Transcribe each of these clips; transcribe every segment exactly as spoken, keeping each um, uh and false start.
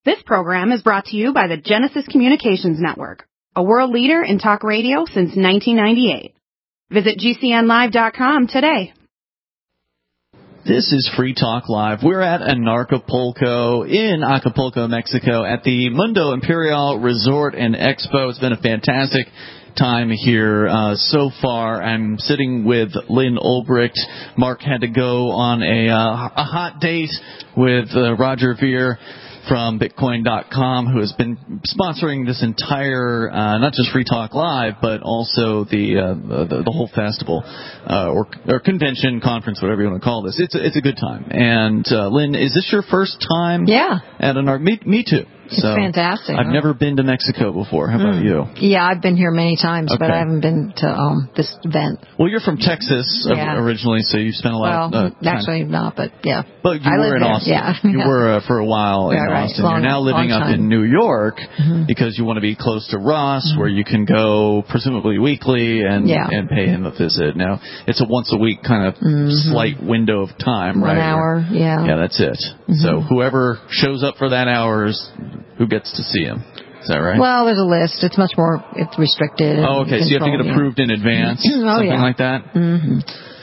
This program is brought to you by the Genesis Communications Network, a world leader in talk radio since nineteen ninety-eight. Visit G C N live dot com today. This is Free Talk Live. We're at Anarchapulco in Acapulco, Mexico at the Mundo Imperial Resort and Expo. It's been a fantastic time here uh, so far. I'm sitting with Lynn Ulbricht. Mark had to go on a, uh, a hot date with uh, Roger Ver from Bitcoin dot com, who has been sponsoring this entire, uh, not just Free Talk Live, but also the uh, the, the whole festival uh, or, or convention, conference, whatever you want to call this. It's a, it's a good time. And uh, Lynn, is this your first time? Yeah. At an art? Me, me too. It's so fantastic. I've never been to Mexico before. How about mm. you? Yeah, I've been here many times, okay. but I haven't been to um, this event. Well, you're from Texas yeah. originally, so you've spent a lot well, of uh, time. Actually not, but yeah. But you I were in there. Austin. Yeah. You were uh, for a while yeah, in right. Austin. Long, you're now living up time. in New York mm-hmm. because you want to be close to Ross, mm-hmm. where you can go presumably weekly and yeah. and pay him a visit. Now, it's a once a week kind of mm-hmm. slight window of time, One right? One hour, yeah. Yeah, that's it. Mm-hmm. So whoever shows up for that hour is who gets to see him. Is that right? Well, there's a list. It's much more it's restricted. Oh, okay. So you have to get approved yeah. in advance, oh, something yeah. like that? Mm-hmm.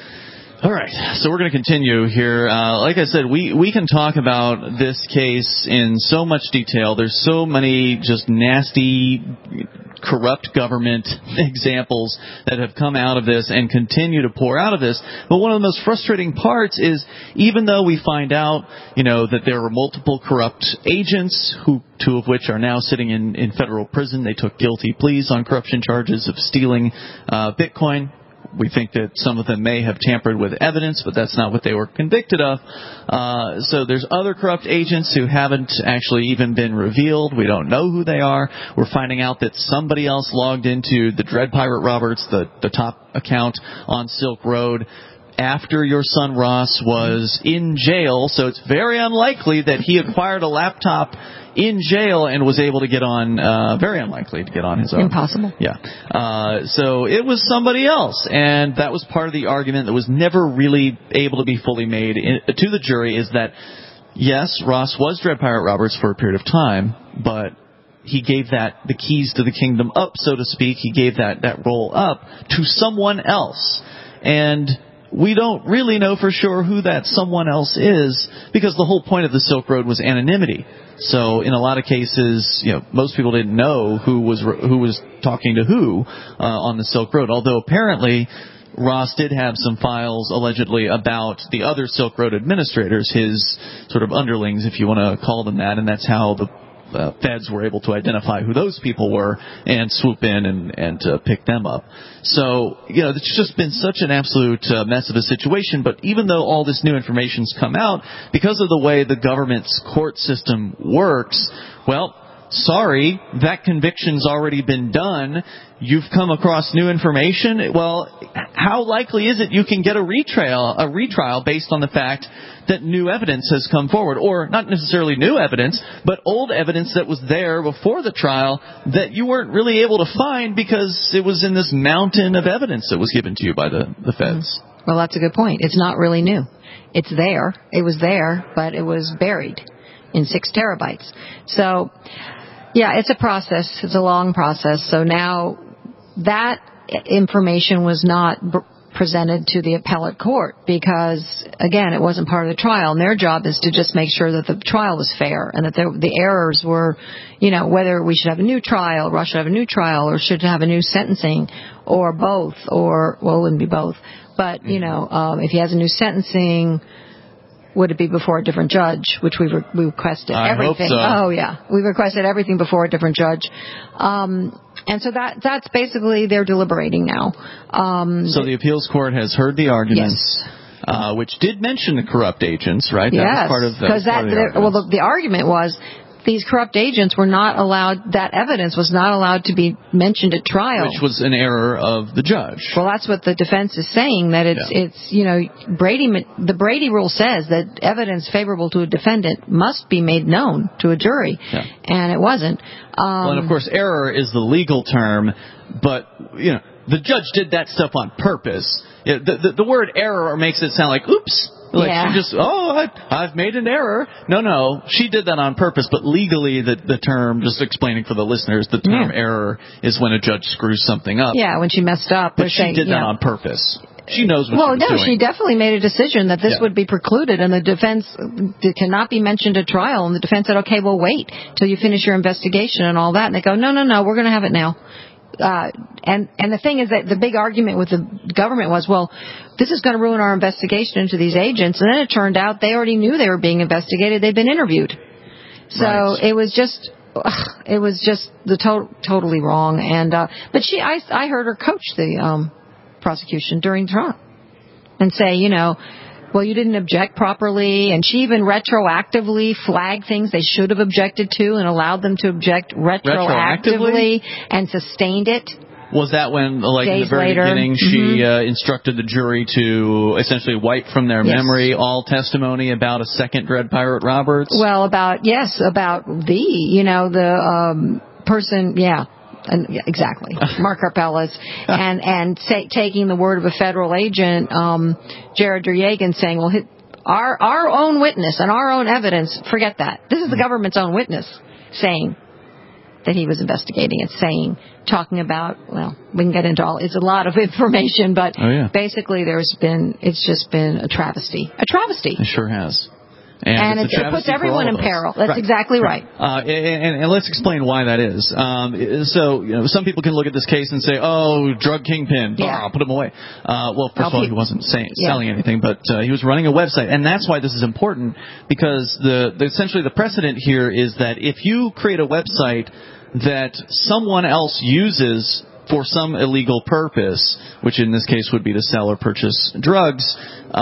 All right, so we're going to continue here. Uh, like I said, we, we can talk about this case in so much detail. There's so many just nasty, corrupt government examples that have come out of this and continue to pour out of this. But one of the most frustrating parts is even though we find out, you know, that there were multiple corrupt agents, who two of which are now sitting in, in federal prison. They took guilty pleas on corruption charges of stealing uh, Bitcoin. We think that some of them may have tampered with evidence, but that's not what they were convicted of. Uh, so there's other corrupt agents who haven't actually even been revealed. We don't know who they are. We're finding out that somebody else logged into the Dread Pirate Roberts, the, the top account on Silk Road, after your son Ross was in jail. So it's very unlikely that he acquired a laptop in jail and was able to get on, uh, very unlikely to get on his own. Impossible. Yeah. Uh, so it was somebody else, and that was part of the argument that was never really able to be fully made in, to the jury, is that, yes, Ross was Dread Pirate Roberts for a period of time, but he gave that, the keys to the kingdom up, so to speak. He gave that, that role up to someone else. And we don't really know for sure who that someone else is, because the whole point of the Silk Road was anonymity. So in a lot of cases, you know, most people didn't know who was who was talking to who uh, on the Silk Road. Although apparently Ross did have some files allegedly about the other Silk Road administrators, his sort of underlings, if you want to call them that, and that's how the Uh, feds were able to identify who those people were and swoop in and, and uh, pick them up. So, you know, it's just been such an absolute uh, mess of a situation. But even though all this new information's come out, because of the way the government's court system works, well, sorry, that conviction's already been done. You've come across new information. Well, how likely is it you can get a retrial, a retrial based on the fact that new evidence has come forward? Or not necessarily new evidence, but old evidence that was there before the trial that you weren't really able to find because it was in this mountain of evidence that was given to you by the, the feds. Well, that's a good point. It's not really new. It's there. It was there, but it was buried in six terabytes. So, yeah, it's a process. It's a long process. So now that information was not b- presented to the appellate court because, again, it wasn't part of the trial. And their job is to just make sure that the trial was fair and that the, the errors were, you know, whether we should have a new trial, Russia should have a new trial, or should have a new sentencing, or both, or, well, it wouldn't be both. But, you know, um, if he has a new sentencing, would it be before a different judge, which we re- we requested I everything. Hope so. Oh yeah, we requested everything before a different judge, um, and so that that's basically they're deliberating now. Um, so the appeals court has heard the arguments, yes. uh, which did mention the corrupt agents, right? Yes, that was part of because that, that, that well the, the argument was these corrupt agents were not allowed, that evidence was not allowed to be mentioned at trial. Which was an error of the judge. Well, that's what the defense is saying, that it's, yeah. it's you know, Brady, the Brady rule says that evidence favorable to a defendant must be made known to a jury, yeah. and it wasn't. Um, well, and of course, error is the legal term, but, you know, the judge did that stuff on purpose. The, the, the word error makes it sound like, oops, Like yeah. she just, oh, I, I've made an error. No, no, she did that on purpose. But legally, the the term, just explaining for the listeners, the term yeah. error is when a judge screws something up. Yeah, when she messed up. But she saying, did yeah. that on purpose. She knows what well, she was no, doing. she definitely made a decision that this yeah. would be precluded, and the defense it cannot be mentioned at trial. And the defense said, okay, well, wait till you finish your investigation and all that. And they go, no, no, no, we're going to have it now. Uh, and, and the thing is that the big argument with the government was, well, this is going to ruin our investigation into these agents. And then it turned out they already knew they were being investigated. They'd been interviewed. So right. it was just, ugh, it was just the to- totally wrong. And, uh, but she, I, I heard her coach the, um, prosecution during trial and say, you know, well, you didn't object properly, and she even retroactively flagged things they should have objected to and allowed them to object retroactively, retroactively? and sustained it. Was that when, like Days in the very later. beginning, she mm-hmm. uh, instructed the jury to essentially wipe from their yes. memory all testimony about a second Dread Pirate Roberts? Well, about, yes, about the, you know, the um, person, yeah. And, yeah, exactly, Mark Karpeles, and and say, taking the word of a federal agent, um, Jared Yeryagan, saying, "Well, hit, our our own witness and our own evidence. Forget that. This is the government's own witness saying that he was investigating it, saying, talking about. Well, we can get into all. It's a lot of information, but oh, yeah. basically, there's been. It's just been a travesty. A travesty. It sure has. And, and it, it puts everyone in peril. That's right. exactly right. right. Uh, and, and, and let's explain why that is. Um, so, you know, some people can look at this case and say, "Oh, drug kingpin, yeah. oh, put him away." Uh, well, first oh, of all, he, he wasn't saying, yeah. selling anything, but uh, he was running a website, and that's why this is important, because the, the essentially the precedent here is that if you create a website that someone else uses for some illegal purpose, which in this case would be to sell or purchase drugs,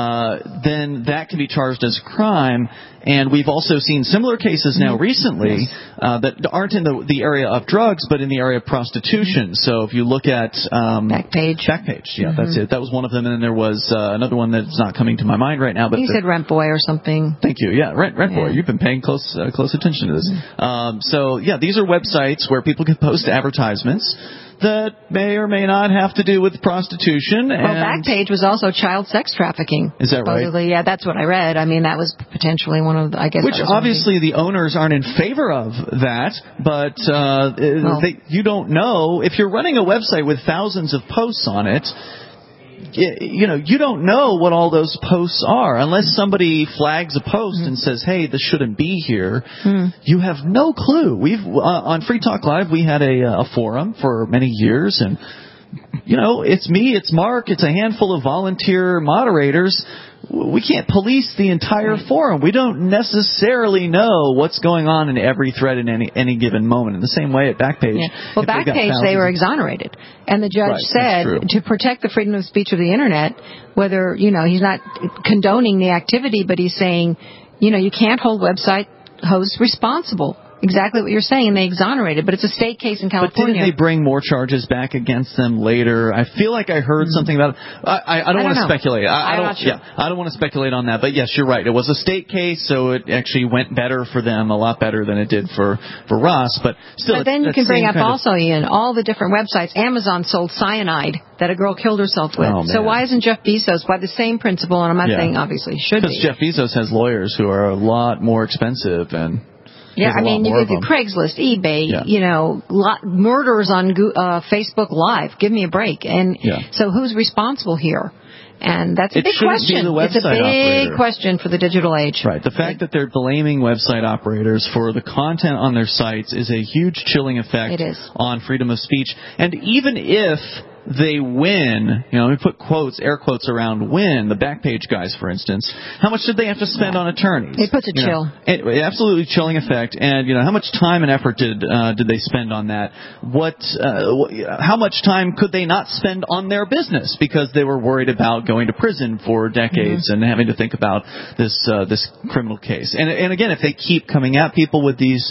uh, then that can be charged as a crime. And we've also seen similar cases now recently yes. uh, that aren't in the, the area of drugs, but in the area of prostitution. Mm-hmm. So if you look at um, Backpage, Backpage, yeah, mm-hmm. that's it. That was one of them, and then there was uh, another one that's not coming to my mind right now. But you the, said Rent Boy or something. Thank you. Yeah, Rent Rent Boy. Yeah. You've been paying close uh, close attention to this. Mm-hmm. Um, so yeah, these are websites where people can post advertisements that may or may not have to do with prostitution. Well, and Backpage was also child sex trafficking. Is that supposedly. right? Yeah, that's what I read. I mean, that was potentially one of the, I guess. Which obviously the owners aren't in favor of that, but uh, well, they, you don't know. If you're running a website with thousands of posts on it, you know, you don't know what all those posts are unless somebody flags a post mm-hmm. and says, "Hey, this shouldn't be here." Mm. You have no clue. We've uh, on Free Talk Live, we had a, a forum for many years, and you know, it's me, it's Mark, it's a handful of volunteer moderators. We can't police the entire right. forum. We don't necessarily know what's going on in every thread in any any given moment. In the same way at Backpage. Yeah. Well, Backpage, they were exonerated. And the judge right, said to protect the freedom of speech of the Internet, whether, you know, he's not condoning the activity, but he's saying, you know, you can't hold website hosts responsible. Exactly what you're saying. They exonerated, but it's a state case in California. But didn't they bring more charges back against them later? I feel like I heard mm-hmm. something about it. I, I, I don't, don't want to speculate. I, I don't. Sure. Yeah, I don't want to speculate on that. But yes, you're right. It was a state case, so it actually went better for them, a lot better than it did for for Ross. But still, but then you can bring up also, Ian, all the different websites. Amazon sold cyanide that a girl killed herself with. Oh, so why isn't Jeff Bezos by the same principle? And I'm not yeah. saying obviously he should be. Because Jeff Bezos has lawyers who are a lot more expensive and. Yeah, I mean, you could do Craigslist, eBay, yeah. you know, lot, murders on uh, Facebook Live. Give me a break. And yeah. so who's responsible here? And that's a it big question. Be the website it's a big operator. question for the digital age. Right. The fact that they're blaming website operators for the content on their sites is a huge chilling effect it is. on freedom of speech. And even if they win, you know, let me put quotes, air quotes around win, the Backpage guys, for instance, how much did they have to spend yeah. on attorneys? It puts a you chill. Know, it, absolutely chilling effect. And, you know, how much time and effort did uh, did they spend on that? What, uh, how much time could they not spend on their business because they were worried about going to prison for decades mm-hmm. and having to think about this uh, this criminal case? And, and again, if they keep coming at people with these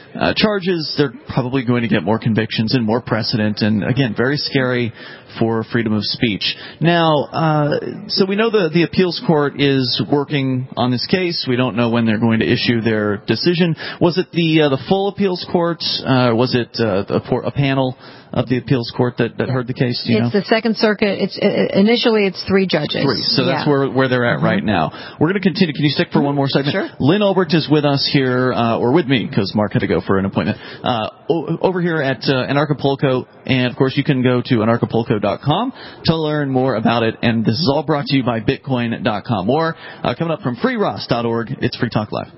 uh, charges, they're probably going to get more convictions and more precedent. And again, very scary for freedom of speech. Now, uh, so we know the, the appeals court is working on this case. We don't know when they're going to issue their decision. Was it the uh, the full appeals court? Uh, was it uh, a, a panel of the appeals court that, that heard the case? Do you it's know? the Second Circuit. It's uh, initially it's three judges. Three. So yeah. that's where where they're at mm-hmm. right now. We're going to continue. Can you stick for one more segment? Sure. Lynn Ulbricht is with us here, uh, or with me, because Mark had to go for an appointment. Uh, o- over here at uh, Anarchapulco, and of course you can go to anarchapulco dot com to learn more about it. And this is all brought to you by bitcoin dot com. More uh, coming up from free ross dot org. It's Free Talk Live.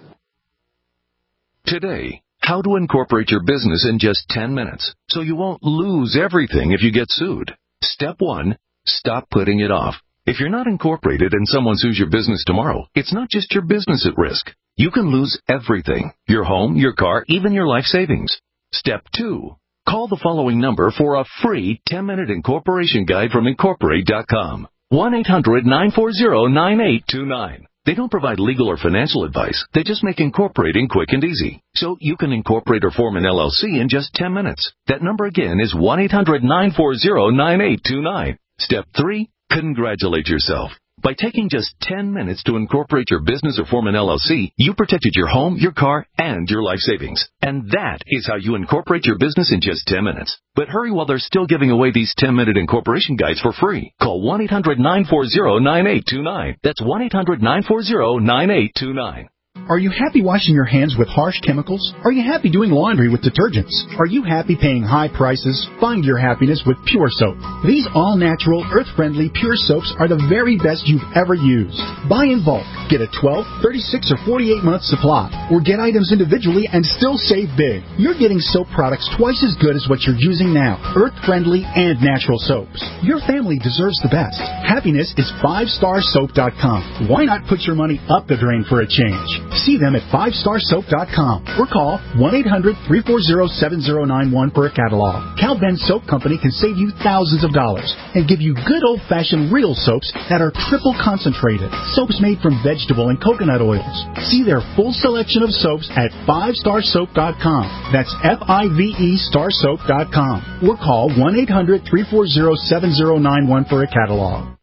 Today, how to incorporate your business in just ten minutes so you won't lose everything if you get sued. Step one, stop putting it off. If you're not incorporated and someone sues your business tomorrow, it's not just your business at risk. You can lose everything: your home, your car, even your life savings. Step two, call the following number for a free ten-minute incorporation guide from incorporate dot com. one eight hundred nine four zero nine eight two nine. They don't provide legal or financial advice. They just make incorporating quick and easy. So you can incorporate or form an L L C in just ten minutes. That number again is one eight hundred nine four zero nine eight two nine. Step three, congratulate yourself. By taking just ten minutes to incorporate your business or form an L L C, you protected your home, your car, and your life savings. And that is how you incorporate your business in just ten minutes. But hurry while they're still giving away these ten-minute incorporation guides for free. Call one eight hundred nine four zero nine eight two nine. That's one eight hundred nine four zero nine eight two nine. Are you happy washing your hands with harsh chemicals? Are you happy doing laundry with detergents? Are you happy paying high prices? Find your happiness with Pure Soap. These all-natural, earth-friendly Pure Soaps are the very best you've ever used. Buy in bulk. Get a twelve, thirty-six, or forty-eight month supply. Or get items individually and still save big. You're getting soap products twice as good as what you're using now. Earth-friendly and natural soaps. Your family deserves the best. Happiness is five star soap dot com. Why not put your money up the drain for a change? See them at five star soap dot com or call one eight hundred three four zero seven zero nine one for a catalog. Cal Ben Soap Company can save you thousands of dollars and give you good old-fashioned real soaps that are triple concentrated. Soaps made from vegetable and coconut oils. See their full selection of soaps at five star soap dot com. That's F I V E star soap dot com or call one eight hundred three four zero seven zero nine one for a catalog.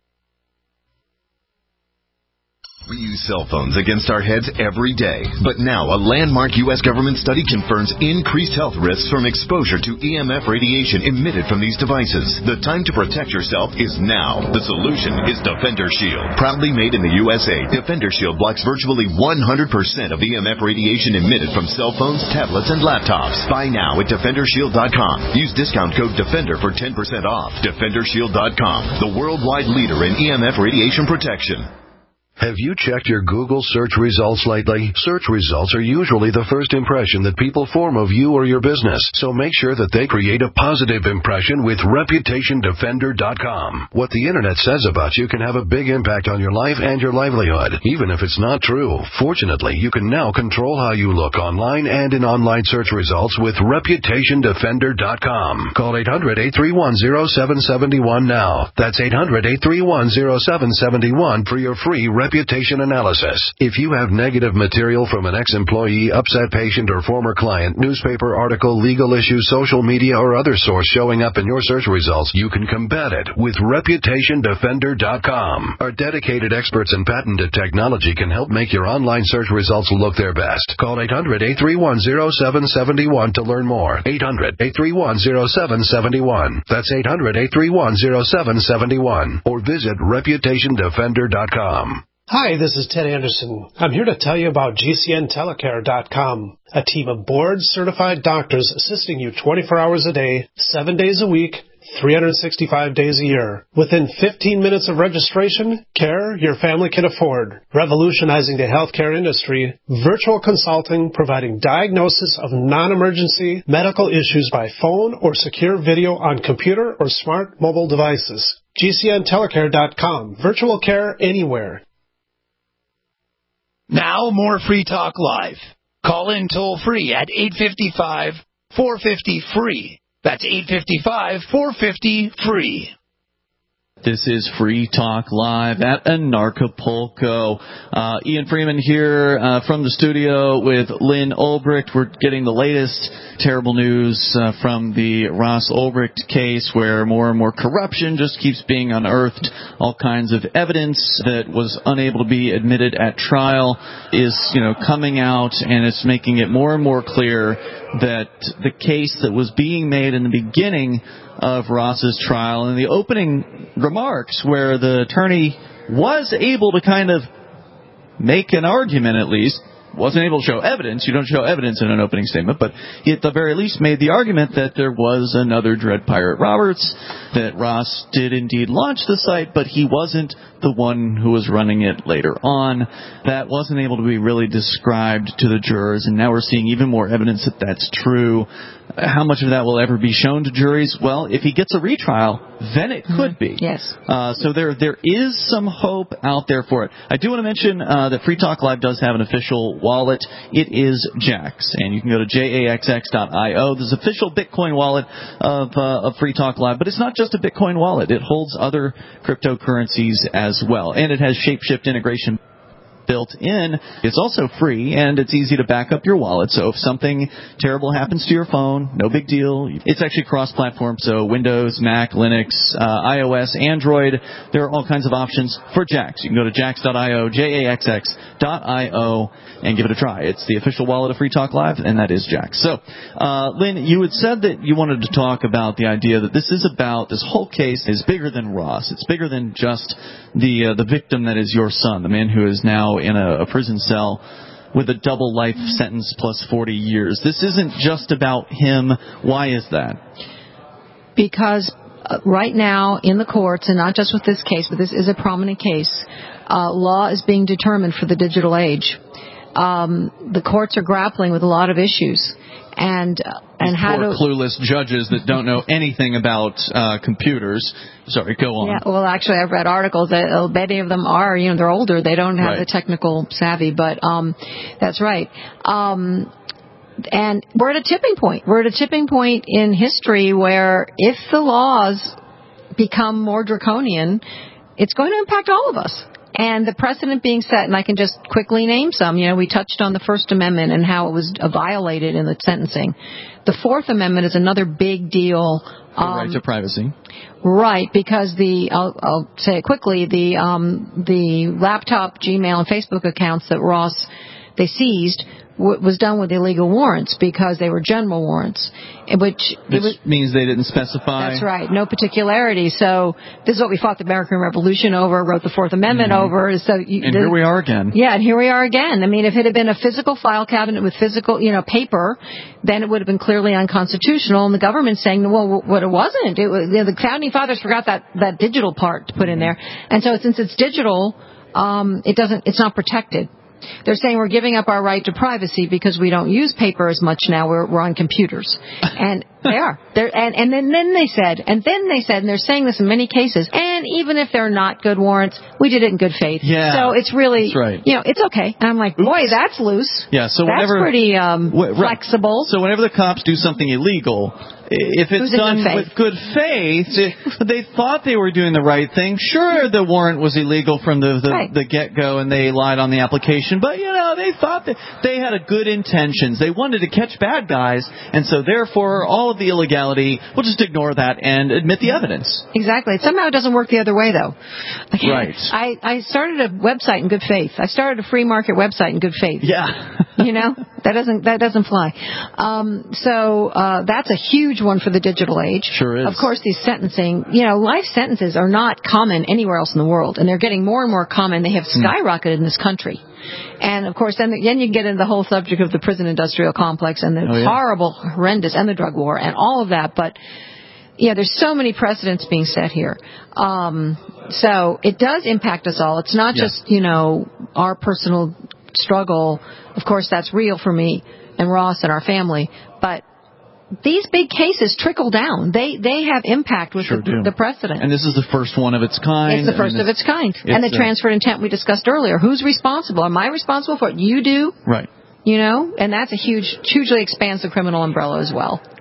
We use cell phones against our heads every day. But now, a landmark U S government study confirms increased health risks from exposure to E M F radiation emitted from these devices. The time to protect yourself is now. The solution is Defender Shield. Proudly made in the U S A, Defender Shield blocks virtually one hundred percent of E M F radiation emitted from cell phones, tablets, and laptops. Buy now at defender shield dot com. Use discount code DEFENDER for ten percent off. defender shield dot com, the worldwide leader in E M F radiation protection. Have you checked your Google search results lately? Search results are usually the first impression that people form of you or your business, so make sure that they create a positive impression with reputation defender dot com. What the internet says about you can have a big impact on your life and your livelihood, even if it's not true. Fortunately, you can now control how you look online and in online search results with reputation defender dot com. Call eight hundred eight three one zero seven seven one now. That's eight hundred eight three one zero seven seven one for your free reputation analysis. If you have negative material from an ex-employee, upset patient, or former client, newspaper article, legal issue, social media, or other source showing up in your search results, you can combat it with reputation defender dot com. Our dedicated experts in patented technology can help make your online search results look their best. Call eight hundred eight three one zero seven seven one to learn more. eight hundred eight three one zero seven seven one. That's eight hundred eight three one zero seven seven one. Or visit reputation defender dot com. Hi, this is Ted Anderson. I'm here to tell you about G C N telecare dot com, a team of board-certified doctors assisting you twenty-four hours a day, seven days a week, three hundred sixty-five days a year. Within fifteen minutes of registration, care your family can afford. Revolutionizing the healthcare industry, virtual consulting providing diagnosis of non-emergency medical issues by phone or secure video on computer or smart mobile devices. G C N telecare dot com, virtual care anywhere. Now more Free Talk Live. Call in toll free at eight five five, four five zero, free. That's eight five five, four five zero, free. This is Free Talk Live at Anarchapulco. Uh, Ian Freeman here uh, from the studio with Lynn Ulbricht. We're getting the latest terrible news uh, from the Ross Ulbricht case, where more and more corruption just keeps being unearthed. All kinds of evidence that was unable to be admitted at trial is, you know, coming out, and it's making it more and more clear that the case that was being made in the beginning of Ross's trial, in the opening remarks where the attorney was able to kind of make an argument, at least, wasn't able to show evidence. You don't show evidence in an opening statement, but he at the very least made the argument that there was another Dread Pirate Roberts, that Ross did indeed launch the site, but he wasn't the one who was running it later on. That wasn't able to be really described to the jurors, and now we're seeing even more evidence that that's true. How much of that will ever be shown to juries? Well, if he gets a retrial, then it could be. Yes. Uh, so there there is some hope out there for it. I do want to mention uh, that Free Talk Live does have an official wallet. It is Jaxx, and you can go to J A X X dot I O. This is the official Bitcoin wallet of, uh, of Free Talk Live, but it's not just a Bitcoin wallet. It holds other cryptocurrencies as well, and it has Shapeshift integration built in. It's also free, and it's easy to back up your wallet. So if something terrible happens to your phone, no big deal. It's actually cross-platform, so Windows, Mac, Linux, uh, iOS, Android. There are all kinds of options for Jaxx. You can go to Jaxx dot I O, J A X X dot I O, and give it a try. It's the official wallet of Free Talk Live, and that is Jaxx. So, uh, Lynn, you had said that you wanted to talk about the idea that this is about, this whole case is bigger than Ross. It's bigger than just the uh, the victim that is your son, the man who is now in a, a prison cell with a double life sentence plus forty years. This isn't just about him. Why is that? Because uh, right now in the courts, and not just with this case, but this is a prominent case, uh, law is being determined for the digital age. Um, the courts are grappling with a lot of issues. And uh, and These how poor to clueless judges that don't know anything about uh, computers. Sorry, go on. Yeah, well, actually, I've read articles that uh, many of them are, you know, they're older, they don't have Right. the technical savvy, but um, that's right. Um, and we're at a tipping point. We're at a tipping point in history where if the laws become more draconian, it's going to impact all of us. And the precedent being set, and I can just quickly name some, you know, we touched on the First Amendment and how it was violated in the sentencing. The Fourth Amendment is another big deal. The um, right to privacy. Right, because the, I'll, I'll say it quickly, the, um, the laptop, Gmail, and Facebook accounts that Ross, they seized, w- was done with illegal warrants because they were general warrants, which Which it was, means they didn't specify. that's right, no particularity. So this is what we fought the American Revolution over, wrote the Fourth Amendment Mm-hmm. over. So you, And the, here we are again. Yeah, and here we are again. I mean, if it had been a physical file cabinet with physical, you know, paper, then it would have been clearly unconstitutional. And the government's saying, well, what it wasn't. It was, you know, the founding fathers forgot that that digital part to put in there. And so since it's digital, um, it doesn't, it's not protected. They're saying we're giving up our right to privacy because we don't use paper as much now. We're, we're on computers. And they are. They're, and and then, then they said, and then they said, and they're saying this in many cases, and even if they're not good warrants, we did it in good faith. Yeah, so it's really, that's right. you know, it's okay. And I'm like, boy, that's loose. Yeah, so that's whenever, pretty um, wh- right. flexible. So whenever the cops do something illegal, if it's Who's in done good faith? with good faith, if they thought they were doing the right thing. Sure, the warrant was illegal from the the, Right. the get-go, and they lied on the application. But you know, they thought that they had a good intentions. They wanted to catch bad guys, and so therefore, all of the illegality, we'll just ignore that and admit the evidence. Exactly. Somehow it doesn't work the other way, though. Right. I, I started a website in good faith. I started a free market website in good faith. Yeah. You know, that doesn't that doesn't fly. Um, so uh, that's a huge one for the digital age. Sure is. Of course, these sentencing, you know, life sentences are not common anywhere else in the world, and they're getting more and more common. They have skyrocketed in this country. And of course, then, then you get into the whole subject of the prison industrial complex and the Oh, yeah. horrible, horrendous, and the drug war and all of that. But yeah, there's so many precedents being set here. Um, so it does impact us all. It's not Yeah. just, you know, our personal struggle. Of course, that's real for me and Ross and our family. But these big cases trickle down. They they have impact with Sure the, do. the precedent. And this is the first one of its kind. It's the first I mean, of its kind. And the it's, uh, transferred intent we discussed earlier. Who's responsible? Am I responsible for it? You do. Right. You know, and that's a huge, hugely expands the criminal umbrella as well.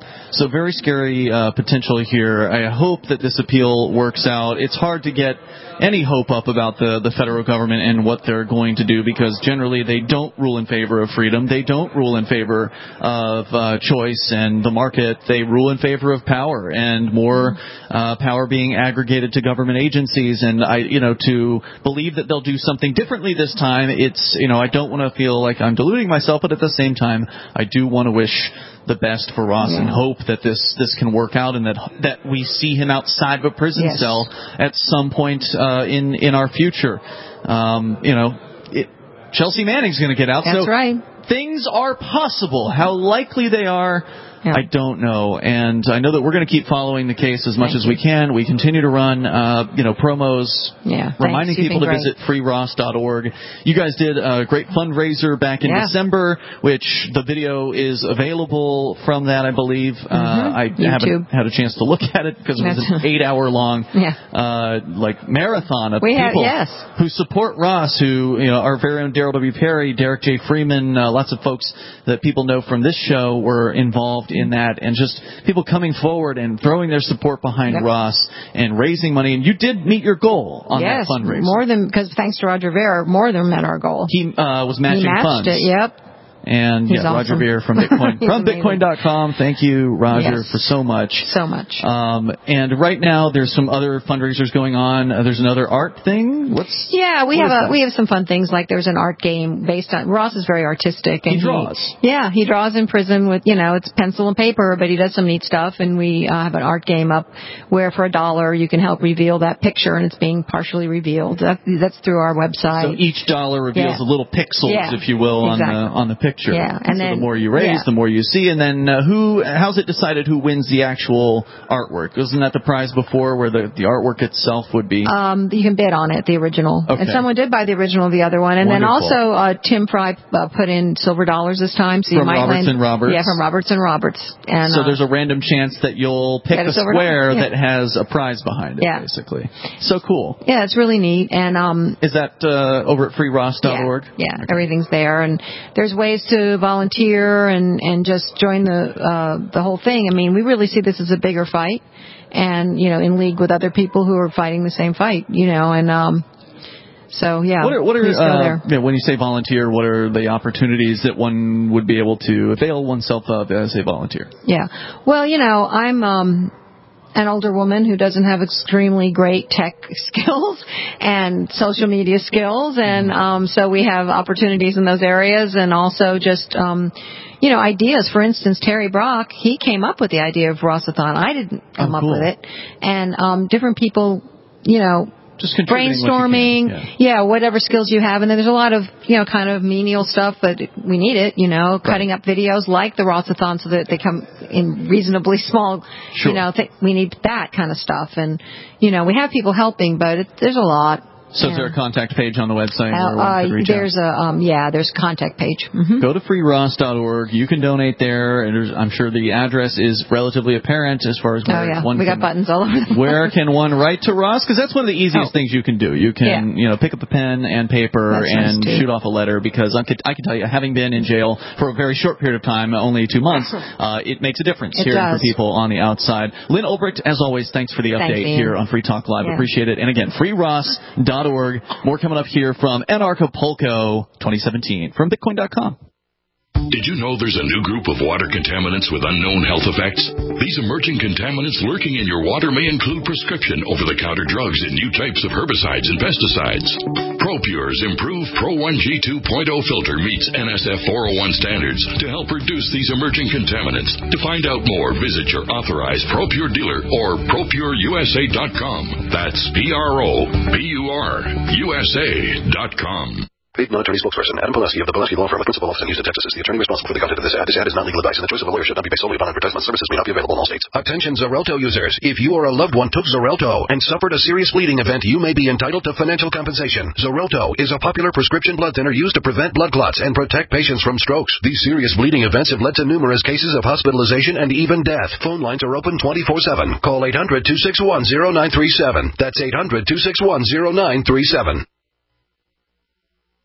So very scary uh, potential here. I hope that this appeal works out. It's hard to get any hope up about the, the federal government and what they're going to do, because generally they don't rule in favor of freedom. They don't rule in favor of uh, choice and the market. They rule in favor of power and more uh, power being aggregated to government agencies. And I, you know, to believe that they'll do something differently this time, it's, you know, I don't want to feel like I'm deluding myself, but at the same time, I do want to wish the best for Ross yeah. and hope that this this can work out and that that we see him outside of a prison yes. cell at some point uh, in in our future. Um, you know, it, Chelsea Manning's going to get out. That's so right. Things are possible. How likely they are, yeah. I don't know. And I know that we're going to keep following the case as much Thank as you. we can. We continue to run, uh, you know, promos, yeah, reminding thanks. people to great. visit free ross dot org. You guys did a great fundraiser back in yeah. December, which the video is available from that, I believe. Mm-hmm. Uh, I YouTube. haven't had a chance to look at it because it was an eight-hour-long, yeah. uh, like marathon of we people have, yes. who support Ross, who, you know, our very own Daryl W. Perry, Derek J. Freeman, uh, lots of folks that people know from this show were involved in that, and just people coming forward and throwing their support behind yep. Ross and raising money. And you did meet your goal on yes, that fundraiser. More than, because thanks to Roger Ver, more than met our goal. He uh, was matching he matched funds. It, yep. And He's yeah, awesome. Roger Ver from Bitcoin from Bitcoin dot com. Thank you, Roger, yes. for so much. So much. Um, and right now, there's some other fundraisers going on. Uh, there's another art thing. What's yeah? We what have a that? we have some fun things. Like there's an art game based on Ross is very artistic. And he draws. He, yeah, he draws in prison with you know it's pencil and paper, but he does some neat stuff. And we uh, have an art game up where for a dollar you can help reveal that picture, and it's being partially revealed. That, that's through our website. So each dollar reveals yeah. a little pixels, yeah. if you will, exactly. on the on the picture. Yeah, and so then the more you raise, yeah. the more you see. And then uh, who? How's it decided who wins the actual artwork? Wasn't that the prize before, where the the artwork itself would be? Um, you can bid on it, the original. Okay. And someone did buy the original of the other one. And Wonderful. then also uh, Tim Fry uh, put in silver dollars this time. So you from might Roberts land, and Roberts. Yeah, from Roberts and Roberts. And so uh, there's a random chance that you'll pick Get a a silver square dollar. Yeah. that has a prize behind it, Yeah. basically. So cool. Yeah, it's really neat. And um, is that uh, over at free ross dot org? Yeah, yeah okay. Everything's there. And there's ways to volunteer and, and just join the uh, the whole thing. I mean, we really see this as a bigger fight, and you know, in league with other people who are fighting the same fight. You know, and um, so yeah. What are, what are please go uh, there. yeah, when you say volunteer? What are the opportunities that one would be able to avail oneself of as a volunteer? Yeah. Well, you know, I'm um, an older woman who doesn't have extremely great tech skills and social media skills, and um, so we have opportunities in those areas, and also just um, you know ideas. For instance, Terry Brock, he came up with the idea of Rossathon. I didn't come oh, cool. up with it, and um, different people, you know. Just brainstorming, yeah. yeah, whatever skills you have. And then there's a lot of, you know, kind of menial stuff, but we need it, you know, right. cutting up videos like the Rossathon so that they come in reasonably small, sure. you know, th- we need that kind of stuff. And, you know, we have people helping, but it, there's a lot. So yeah. is there a contact page on the website? Uh, where one could reach there's out? a, um, yeah, there's a contact page. Mm-hmm. Go to free ross dot org. You can donate there, and there's, I'm sure the address is relatively apparent as far as where oh, yeah. one we can, got buttons all over. Where can one write to Ross? Because that's one of the easiest oh. things you can do. You can, yeah. you know, pick up a pen and paper that's and nice shoot off a letter. Because I can, I can tell you, having been in jail for a very short period of time, only two months, uh, it makes a difference it here does. for people on the outside. Lynn Ulbricht, as always, thanks for the update thanks, here on Free Talk Live. Yeah. Appreciate it. And again, free ross dot org. More coming up here from Anarchapulco twenty seventeen from Bitcoin dot com. Did you know there's a new group of water contaminants with unknown health effects? These emerging contaminants lurking in your water may include prescription over-the-counter drugs and new types of herbicides and pesticides. ProPure's improved Pro one G two point oh filter meets N S F four oh one standards to help reduce these emerging contaminants. To find out more, visit your authorized ProPure dealer or pro pure U S A dot com. That's P R O P U R U S A dot com. Paid non-attorney spokesperson Adam Pulaski of the Pulaski Law Firm, a principal office in Houston, Texas, is the attorney responsible for the content of this ad. This ad is not legal advice, and the choice of a lawyer should not be based solely upon advertisement. Services may not be available in all states. Attention Xarelto users. If you or a loved one took Xarelto and suffered a serious bleeding event, you may be entitled to financial compensation. Xarelto is a popular prescription blood thinner used to prevent blood clots and protect patients from strokes. These serious bleeding events have led to numerous cases of hospitalization and even death. Phone lines are open twenty-four seven. Call eight hundred, two six one, zero nine three seven. That's eight hundred, two six one, zero nine three seven.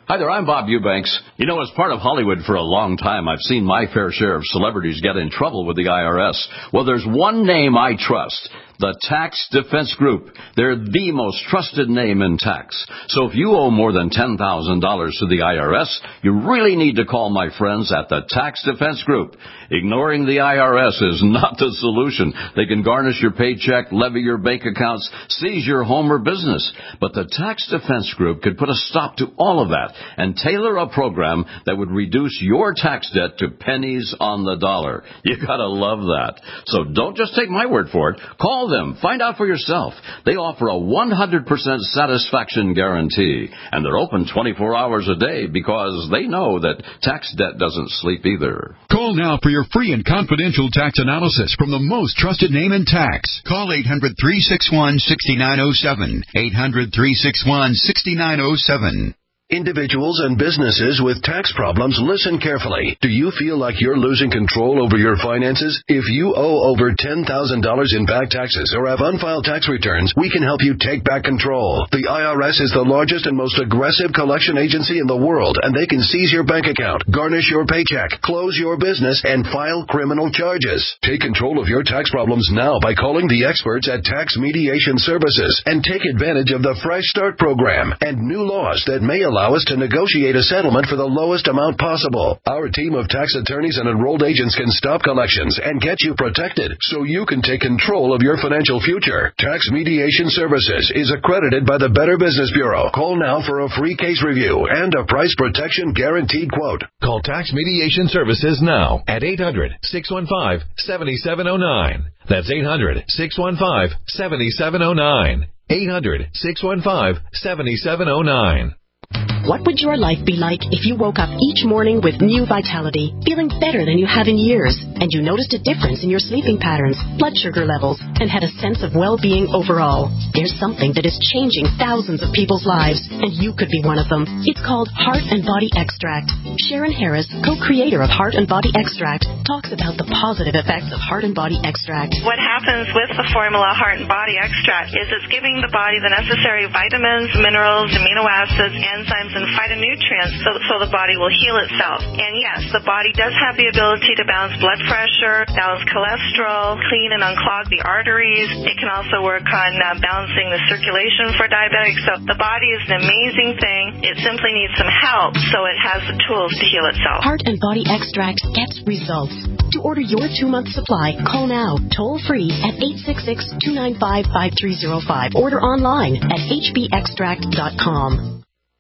Hi there, I'm Bob Eubanks. You know, as part of Hollywood for a long time, I've seen my fair share of celebrities get in trouble with the I R S. Well, there's one name I trust. The Tax Defense Group. They're the most trusted name in tax. So if you owe more than ten thousand dollars to the I R S, you really need to call my friends at the Tax Defense Group. Ignoring the I R S is not the solution. They can garnish your paycheck, levy your bank accounts, seize your home or business. But the Tax Defense Group could put a stop to all of that and tailor a program that would reduce your tax debt to pennies on the dollar. You gotta love that. So don't just take my word for it. Call them. Find out for yourself. They offer a one hundred percent satisfaction guarantee, and they're open twenty-four hours a day because they know that tax debt doesn't sleep either. Call now for your free and confidential tax analysis from the most trusted name in tax. Call eight hundred, three six one, six nine zero seven. eight hundred, three six one, six nine zero seven. Individuals and businesses with tax problems, listen carefully. Do you feel like you're losing control over your finances? If you owe over ten thousand dollars in back taxes or have unfiled tax returns, we can help you take back control. The I R S is the largest and most aggressive collection agency in the world, and they can seize your bank account, garnish your paycheck, close your business, and file criminal charges. Take control of your tax problems now by calling the experts at Tax Mediation Services and take advantage of the Fresh Start program and new laws that may allow allow us to negotiate a settlement for the lowest amount possible. Our team of tax attorneys and enrolled agents can stop collections and get you protected so you can take control of your financial future. Tax Mediation Services is accredited by the Better Business Bureau. Call now for a free case review and a price protection guaranteed quote. Call Tax Mediation Services now at eight hundred, six one five, seven seven zero nine. That's eight hundred, six one five, seven seven zero nine. eight hundred, six one five, seven seven zero nine. What would your life be like if you woke up each morning with new vitality, feeling better than you have in years, and you noticed a difference in your sleeping patterns, blood sugar levels, and had a sense of well-being overall? There's something that is changing thousands of people's lives, and you could be one of them. It's called Heart and Body Extract. Sharon Harris, co-creator of Heart and Body Extract, talks about the positive effects of Heart and Body Extract. What happens with the formula Heart and Body Extract is it's giving the body the necessary vitamins, minerals, amino acids, enzymes, and phytonutrients so, so the body will heal itself. And yes, the body does have the ability to balance blood pressure, balance cholesterol, clean and unclog the arteries. It can also work on uh, balancing the circulation for diabetics. So the body is an amazing thing. It simply needs some help so it has the tools to heal itself. Heart and Body Extract gets results. To order your two-month supply, call now, toll-free at eight six six, two nine five, five three zero five. Order online at h b extract dot com.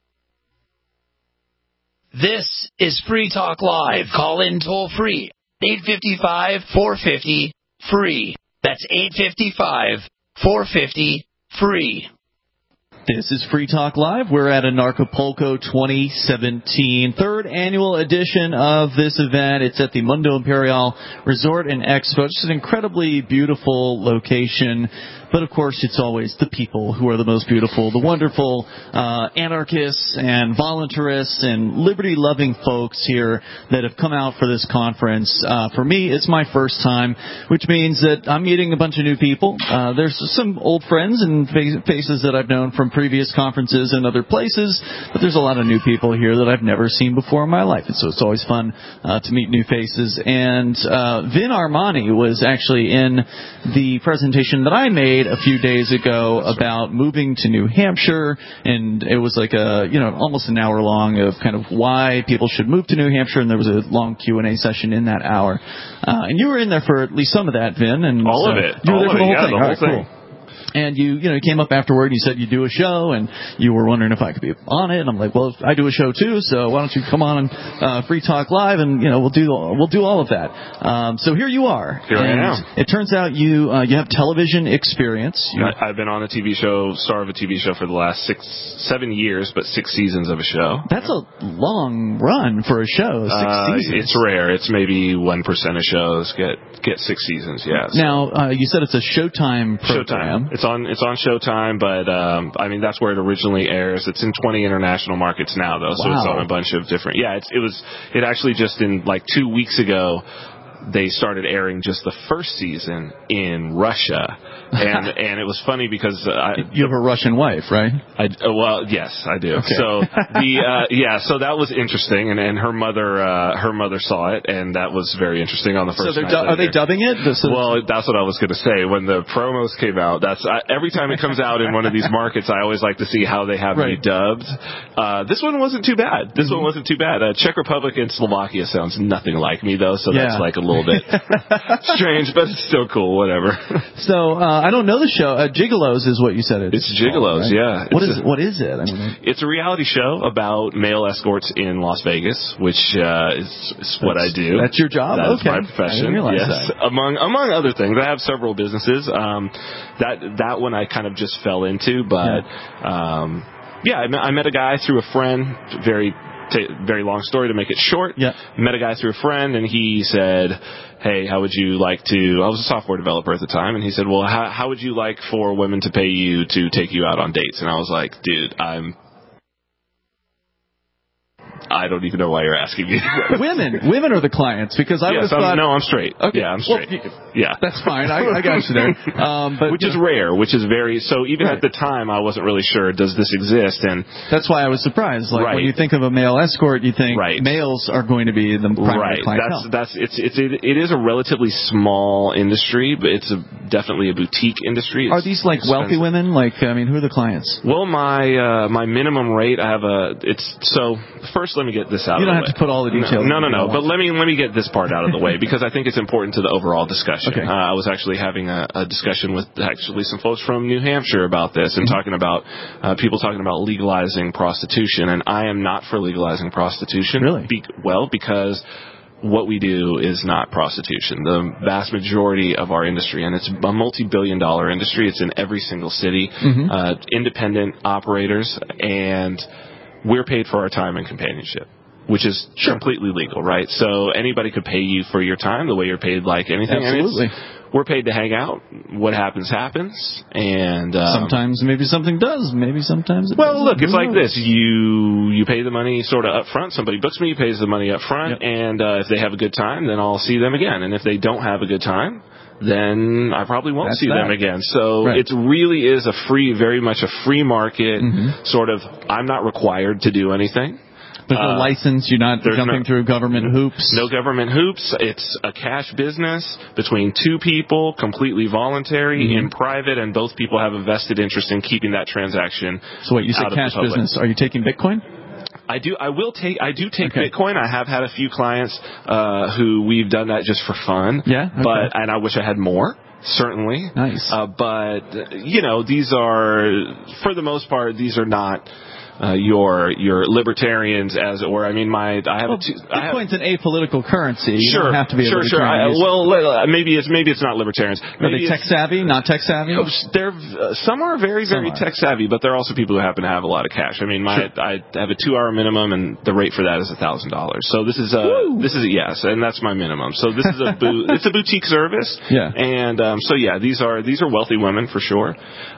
This is Free Talk Live. Call in toll free. eight five five, four five zero, free. That's eight five five, four five zero, free. This is Free Talk Live. We're at Anarchapulco twenty seventeen, third annual edition of this event. It's at the Mundo Imperial Resort and Expo. It's an incredibly beautiful location. But, of course, it's always the people who are the most beautiful, the wonderful uh, anarchists and voluntarists and liberty-loving folks here that have come out for this conference. Uh, for me, it's my first time, which means that I'm meeting a bunch of new people. Uh, there's some old friends and faces that I've known from previous conferences and other places, but there's a lot of new people here that I've never seen before in my life, and so it's always fun uh, to meet new faces. And uh, Vin Armani was actually in the presentation that I made a few days ago about moving to New Hampshire, and it was like a, you know, almost an hour long of kind of why people should move to New Hampshire, and there was a long Q and A session in that hour. Uh, and you were in there for at least some of that, Vin. And all so of it. You were all there for of the whole it, yeah, thing. the All whole right, thing. cool. And you, you know, you came up afterward and you said you do a show, and you were wondering if I could be on it. And I'm like, well, I do a show too, so why don't you come on and uh, Free Talk Live, and you know, we'll do we'll do all of that. Um, so here you are. Here and I am. It turns out you uh, you have television experience. You I, I've been on a T V show, star of a T V show for the last six, seven years, but six seasons of a show. That's a long run for a show. Six uh, seasons. It's rare. It's maybe one percent of shows get get six seasons. Yeah. So. Now uh, you said it's a Showtime program. Showtime. It's on it's on Showtime, but um, I mean that's where it originally airs. It's in twenty international markets now, though, so wow. it's on a bunch of different. Yeah, it's, it was it actually just in like two weeks ago. they started airing just the first season in Russia. And and it was funny because I, you have a Russian wife, right? I uh, well, yes, I do. Okay. So the uh, yeah, so that was interesting, and, and her mother uh, her mother saw it, and that was very interesting on the first. So they're night du- are they dubbing it? So well, that's what I was going to say. When the promos came out, that's I, every time it comes out in one of these markets, I always like to see how they have right. me dubbed. Uh, this one wasn't too bad. This mm-hmm. one wasn't too bad. Uh, Czech Republic and Slovakia sounds nothing like me though, so yeah. that's like a little bit strange, but it's still cool. Whatever. So uh, I don't know the show. Uh, Gigolos is what you said. It's, it's Gigolos, called, right? yeah. What it's is a, what is it? I mean, it's a reality show about male escorts in Las Vegas, which uh, is, is what I do. That's your job. That's okay. my profession. I didn't realize yes, that. among among other things, I have several businesses. Um, that that one I kind of just fell into, but yeah, um, yeah I, met, I met a guy through a friend. Very. T- very long story to make it short. Yeah. Met a guy through a friend, and he said, hey, how would you like to, I was a software developer at the time, and he said, well, how, how would you like for women to pay you to take you out on dates? And I was like, dude, I'm, I don't even know why you're asking me. women, women are the clients because I yes, would have thought. No, I'm straight. Okay. Yeah, I'm straight. Well, yeah, that's fine. I, I got you there. Um, but which is know. rare, which is very. So even right. at the time, I wasn't really sure. Does this exist? And that's why I was surprised. Like right. when you think of a male escort, you think right. males are going to be the primary right. clientele. That's that's it's it's it, it is a relatively small industry, but it's a, definitely a boutique industry. It's are these like expensive. wealthy women? Like I mean, who are the clients? Well, my uh, my minimum rate, I have a. It's so first. Let me get this out. You of don't the have to put all the details. No, no, no. no but let me let me get this part out of the way because I think it's important to the overall discussion. Okay. Uh, I was actually having a, a discussion with actually some folks from New Hampshire about this and mm-hmm. talking about uh, people talking about legalizing prostitution, and I am not for legalizing prostitution. Really? Be- well, because what we do is not prostitution. The vast majority of our industry, and it's a multi-billion dollar industry, it's in every single city, mm-hmm. uh, independent operators, and we're paid for our time and companionship, which is sure. completely legal, right? So anybody could pay you for your time the way you're paid like anything. Absolutely. We're paid to hang out. What happens, happens. And um, sometimes maybe something does. Maybe sometimes it Well, doesn't. look, it's Who like knows? this. You you pay the money sort of up front. Somebody books me, pays the money up front. Yep. And uh, if they have a good time, then I'll see them again. And if they don't have a good time, then I probably won't That's see that. them again. So right. it really is a free, very much a free market, mm-hmm. sort of, I'm not required to do anything. There's no uh, license. You're not jumping no, through government hoops. No government hoops. It's a cash business between two people, completely voluntary, mm-hmm. in private, and both people have a vested interest in keeping that transaction. So what you said, cash business? Are you taking Bitcoin? I do. I will take. I do take okay. Bitcoin. I have had a few clients uh, who we've done that just for fun. Yeah. Okay. But and I wish I had more. Certainly. Nice. Uh, but you know, these are for the most part. These are not. Uh, your your libertarians, as it were. I mean, my I have well, a two, Bitcoin's I have, an apolitical currency. You sure, don't have to be a sure, sure. I, well, maybe it's maybe it's not libertarians. Maybe are they tech savvy? Not tech savvy? They're uh, some are very very tech savvy, but they're also people who happen to have a lot of cash. I mean, my sure. I have a two hour minimum, and the rate for that is a thousand dollars. So this is a Woo. this is a, yes, and that's my minimum. So this is a bo- it's a boutique service. Yeah. And um, so yeah, these are these are wealthy women for sure.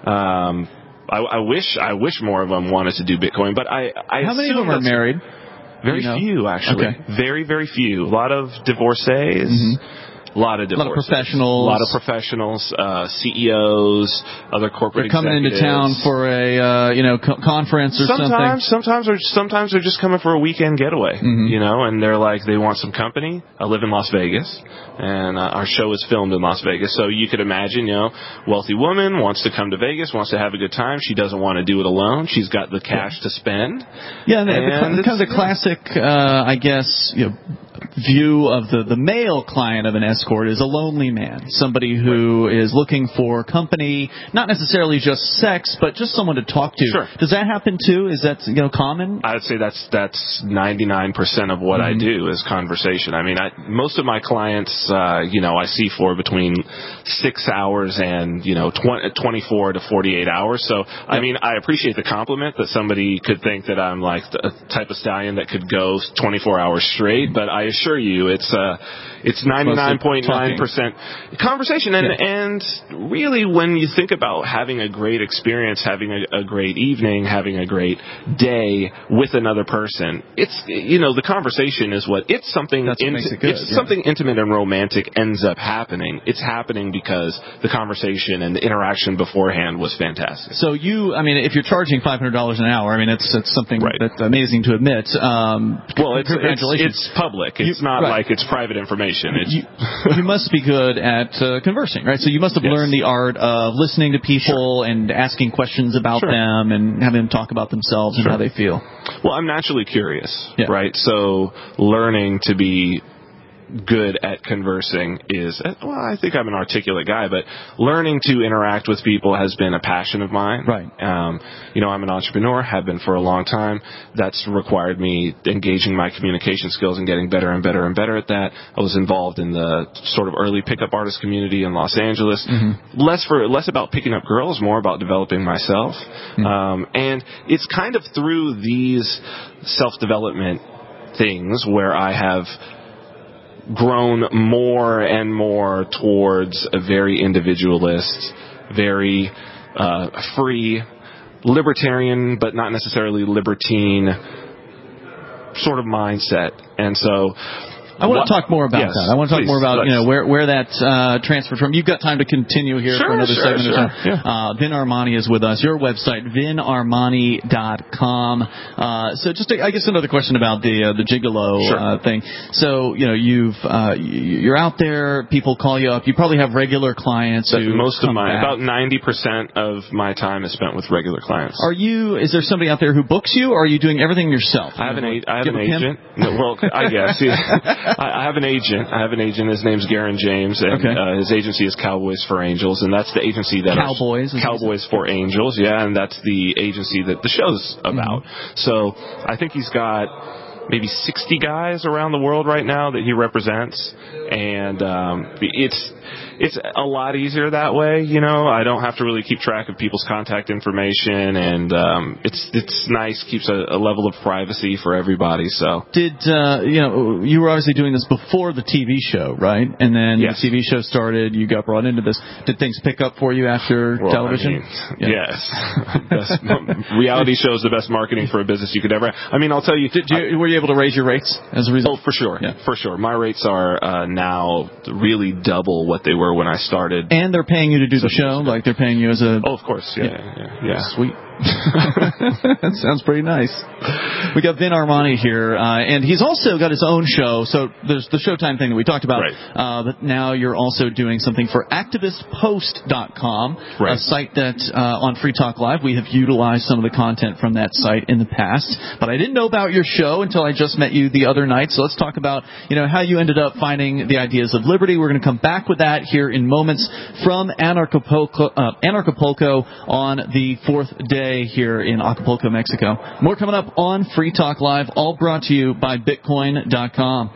Um, I, I wish I wish more of them wanted to do Bitcoin, but I, I how many of them are married? Very you know? few, actually. Okay. Very very few. A lot of divorcees. Mm-hmm. A lot of divorces. A lot of professionals. A lot of professionals, uh, C E Os, other corporate They're coming executives. into town for a uh, you know co- conference or sometimes, something. Sometimes, sometimes, sometimes they're just coming for a weekend getaway. Mm-hmm. You know, and they're like they want some company. I live in Las Vegas, and uh, our show is filmed in Las Vegas. So you could imagine, you know, wealthy woman wants to come to Vegas, wants to have a good time. She doesn't want to do it alone. She's got the cash yeah. to spend. Yeah, and, and the, kind of the classic, uh, I guess, you know, view of the, the male client of an escort is a lonely man, somebody who right. is looking for company, not necessarily just sex, but just someone to talk to. Sure. Does that happen too? Is that, you know, common? I'd say that's that's ninety-nine percent of what mm-hmm. I do is conversation. I mean, I, most of my clients, uh, you know, I see for between six hours and, you know, twenty, twenty-four to forty-eight hours. So, yep. I mean, I appreciate the compliment that somebody could think that I'm like the type of stallion that could go twenty-four hours straight, but I assure you, it's uh, it's ninety-nine point nine percent conversation. And yeah. and really, when you think about having a great experience, having a, a great evening, having a great day with another person, it's you know the conversation is what it's something. That's what int- makes it good, it's yeah. something intimate and romantic ends up happening. It's happening because the conversation and the interaction beforehand was fantastic. So you, I mean, if you're charging five hundred dollars an hour, I mean, it's it's something right. that's amazing to admit. Um, well, it's, congratulations. It's, it's public. It's you, not right. like it's private information. It's you, you must be good at uh, conversing, right? So you must have yes. learned the art of listening to people sure. and asking questions about sure. them and having them talk about themselves sure. and how they feel. Well, I'm naturally curious, yeah. right? So learning to be good at conversing is, well, I think I'm an articulate guy, but learning to interact with people has been a passion of mine. Right. Um, you know, I'm an entrepreneur, have been for a long time. That's required me engaging my communication skills and getting better and better and better at that. I was involved in the sort of early pickup artist community in Los Angeles. Mm-hmm. Less for less about picking up girls, more about developing myself. Mm-hmm. Um, and it's kind of through these self-development things where I have grown more and more towards a very individualist, very uh, free, libertarian, but not necessarily libertine sort of mindset. And so I want what, to talk more about yes, that. I want to talk please, more about let's. you know where where that uh, transferred from. You've got time to continue here sure, for another sure, segment. Sure. Yeah. Uh, Vin Armani is with us. Your website, vin armani dot com. Uh, so just a, I guess another question about the uh, the gigolo sure. uh, thing. So you know you've uh, you're out there. People call you up. You probably have regular clients. But who most of come my back. about ninety percent of my time is spent with regular clients. Are you? Is there somebody out there who books you, or are you doing everything yourself? I have an a- I have Give an a pimp? agent. No, well, I guess yeah. I, I have an agent. I have an agent. His name's Garen James, and okay. uh, his agency is Cowboys for Angels, and that's the agency that Cowboys are, Cowboys for Angels. Yeah, and that's the agency that the show's about. Mm-hmm. So I think he's got maybe sixty guys around the world right now that he represents, and um, it's it's a lot easier that way. You know, I don't have to really keep track of people's contact information, and um, it's it's nice, keeps a, a level of privacy for everybody. So did uh, you know you were obviously doing this before the T V show, right? And then yes. the T V show started. You got brought into this. Did things pick up for you after well, television? I mean, yeah. Yes, best, reality show is the best marketing for a business you could ever. I mean, I'll tell you. Did you I, were you able to raise your rates as a result? Oh, for sure, yeah. for sure. My rates are uh, now really double what they were when I started. And they're paying you to do the show, like they're paying you as a. Oh, of course, yeah, yeah, yeah, yeah. yeah. Sweet. That sounds pretty nice. We got Vin Armani here, uh, and he's also got his own show. So there's the Showtime thing that we talked about, right. uh, but now you're also doing something for activist post dot com, right. a site that uh, on Free Talk Live we have utilized some of the content from that site in the past. But I didn't know about your show until I just met you the other night. So let's talk about you know how you ended up finding the ideas of liberty. We're going to come back with that here in moments from Anarchapulco, uh, Anarchapulco on the fourth day here in Acapulco, Mexico. More coming up on Free Talk Live, all brought to you by Bitcoin dot com.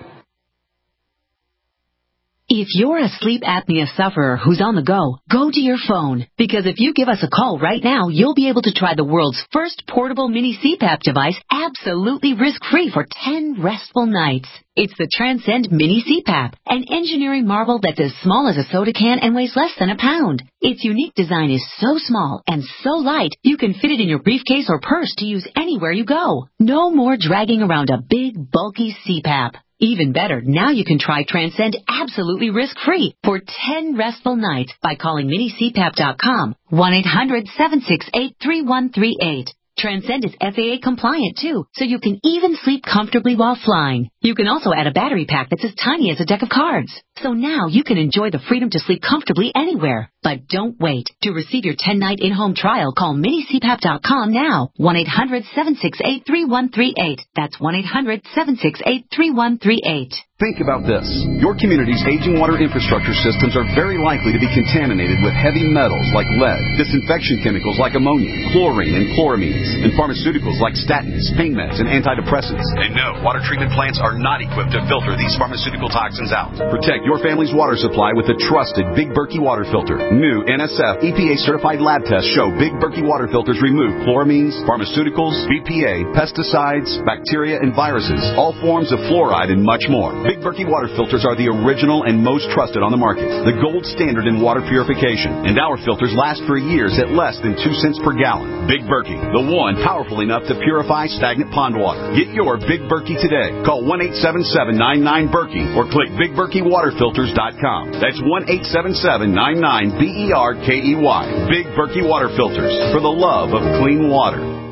If you're a sleep apnea sufferer who's on the go, go to your phone. Because if you give us a call right now, you'll be able to try the world's first portable mini C PAP device absolutely risk-free for ten restful nights. It's the Transcend Mini C PAP, an engineering marvel that's as small as a soda can and weighs less than a pound. Its unique design is so small and so light, you can fit it in your briefcase or purse to use anywhere you go. No more dragging around a big, bulky C PAP. Even better, now you can try Transcend absolutely risk-free for ten restful nights by calling mini c pap dot com, one eight hundred seven six eight three one three eight. Transcend is F A A compliant too, so you can even sleep comfortably while flying. You can also add a battery pack that's as tiny as a deck of cards. So now you can enjoy the freedom to sleep comfortably anywhere. But don't wait. To receive your ten-night in-home trial, call mini c pap dot com now, one eight hundred seven six eight three one three eight. That's one eight hundred seven six eight three one three eight. Think about this. Your community's aging water infrastructure systems are very likely to be contaminated with heavy metals like lead, disinfection chemicals like ammonia, chlorine and chloramines, and pharmaceuticals like statins, pain meds, and antidepressants. And no, water treatment plants are not equipped to filter these pharmaceutical toxins out. Protect your family's water supply with the trusted Big Berkey water filter. New N S F E P A-certified lab tests show Big Berkey water filters remove chloramines, pharmaceuticals, B P A, pesticides, bacteria, and viruses, all forms of fluoride, and much more. Big Berkey water filters are the original and most trusted on the market, the gold standard in water purification, and our filters last for years at less than two cents per gallon. Big Berkey, the one powerful enough to purify stagnant pond water. Get your Big Berkey today. Call one eight seven seven, nine nine, Berkey or click big berkey water filters dot com. That's one eight seven seven, nine nine, B E R K E Y. Big Berkey water filters, for the love of clean water.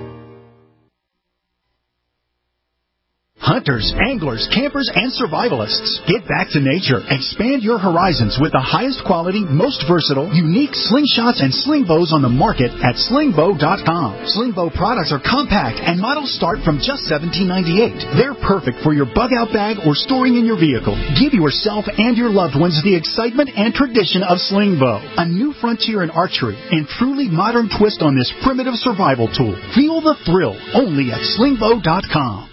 Hunters, anglers, campers, and survivalists, get back to nature. Expand your horizons with the highest quality, most versatile, unique slingshots and sling bows on the market at sling bow dot com. Sling bow products are compact and models start from just seventeen ninety-eight. They're perfect for your bug out bag or storing in your vehicle. Give yourself and your loved ones the excitement and tradition of sling bow, a new frontier in archery and truly modern twist on this primitive survival tool. Feel the thrill only at sling bow dot com.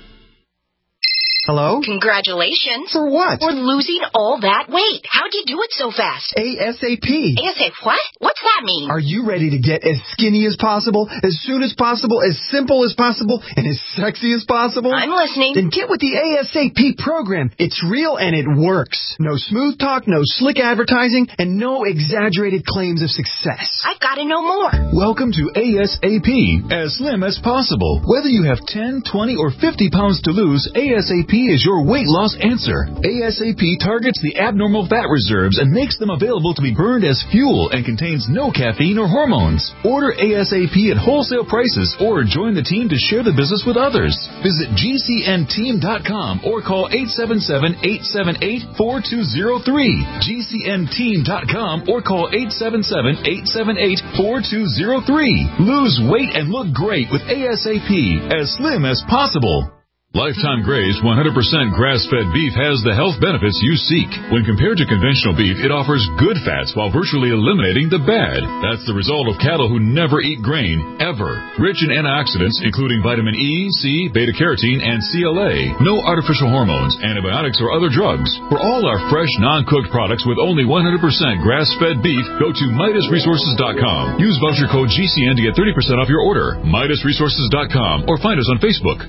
Hello? Congratulations. For what? For losing all that weight. How'd you do it so fast? ASAP. ASAP what? What's that mean? Are you ready to get as skinny as possible, as soon as possible, as simple as possible, and as sexy as possible? I'm listening. Then get with the ASAP program. It's real and it works. No smooth talk, no slick advertising, and no exaggerated claims of success. I've got to know more. Welcome to ASAP, as slim as possible. Whether you have ten, twenty, or fifty pounds to lose, ASAP is your weight loss answer. ASAP targets the abnormal fat reserves and makes them available to be burned as fuel and contains no caffeine or hormones. Order ASAP at wholesale prices or join the team to share the business with others. Visit G C N team dot com or call eight seven seven, eight seven eight, four two zero three. G C N team dot com or call eight seven seven, eight seven eight, four two zero three. Lose weight and look great with ASAP, as slim as possible. Lifetime Graze one hundred percent grass-fed beef has the health benefits you seek. When compared to conventional beef, it offers good fats while virtually eliminating the bad. That's the result of cattle who never eat grain, ever. Rich in antioxidants, including vitamin E, C, beta-carotene, and C L A. No artificial hormones, antibiotics, or other drugs. For all our fresh, non-cooked products with only one hundred percent grass-fed beef, go to Midas Resources dot com. Use voucher code G C N to get thirty percent off your order. Midas Resources dot com or find us on Facebook.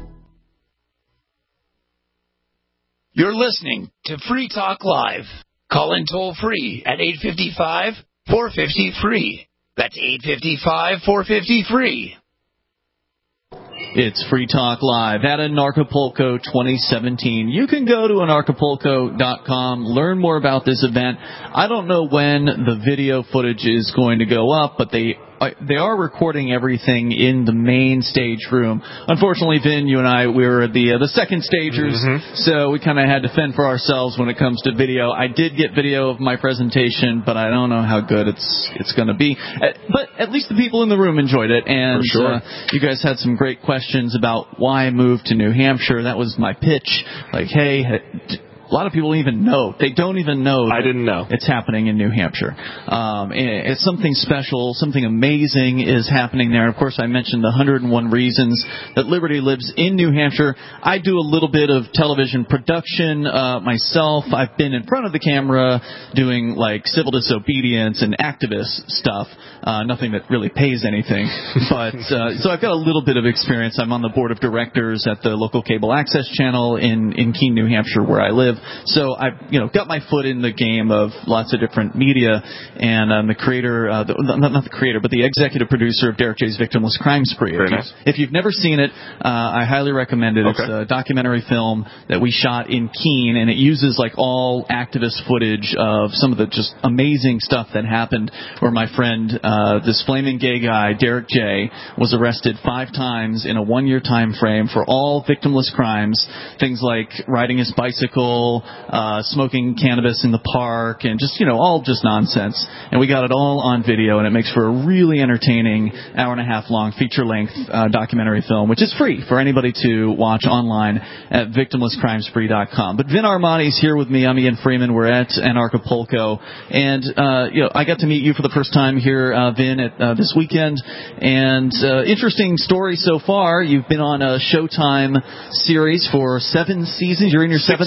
You're listening to Free Talk Live. Call in toll free at eight five five, four five zero, free. That's eight five five, four five zero, free. It's Free Talk Live at Anarchapulco twenty seventeen. You can go to Anarchapulco dot com, learn more about this event. I don't know when the video footage is going to go up, but they they are recording everything in the main stage room. Unfortunately, Vin, you and I, we were the uh, the second stagers, mm-hmm. so we kind of had to fend for ourselves when it comes to video. I did get video of my presentation, but I don't know how good it's it's going to be. Uh, but at least the people in the room enjoyed it, and for sure. uh, you guys had some great questions about why I moved to New Hampshire. That was my pitch. Like, hey, a lot of people even know. They don't even know. I didn't know. It's happening in New Hampshire. Um, it's something special, something amazing is happening there. Of course, I mentioned the one hundred and one reasons that Liberty lives in New Hampshire. I do a little bit of television production uh, myself. I've been in front of the camera doing like civil disobedience and activist stuff. Uh, nothing that really pays anything. But uh, so I've got a little bit of experience. I'm on the board of directors at the local cable access channel in, in Keene, New Hampshire, where I live. So I've, you know, got my foot in the game of lots of different media, and I'm the creator, uh, the, not, not the creator, but the executive producer of Derek J's Victimless Crime Spree. Very if, nice. you, if you've never seen it, uh, I highly recommend it. Okay. It's a documentary film that we shot in Keene, and it uses like all activist footage of some of the just amazing stuff that happened where my friend, uh, this flaming gay guy, Derek J, was arrested five times in a one-year time frame for all victimless crimes, things like riding his bicycle, Uh, smoking cannabis in the park, and just, you know, all just nonsense. And we got it all on video, and it makes for a really entertaining hour and a half long feature-length uh, documentary film, which is free for anybody to watch online at victimless crime spree dot com. But Vin Armani's here with me. I'm Ian Freeman. We're at Anarchapulco, and uh, you know, I got to meet you for the first time here, uh, Vin, at uh, this weekend. And uh, interesting story so far. You've been on a Showtime series for seven seasons. You're in your seventh six, season. Six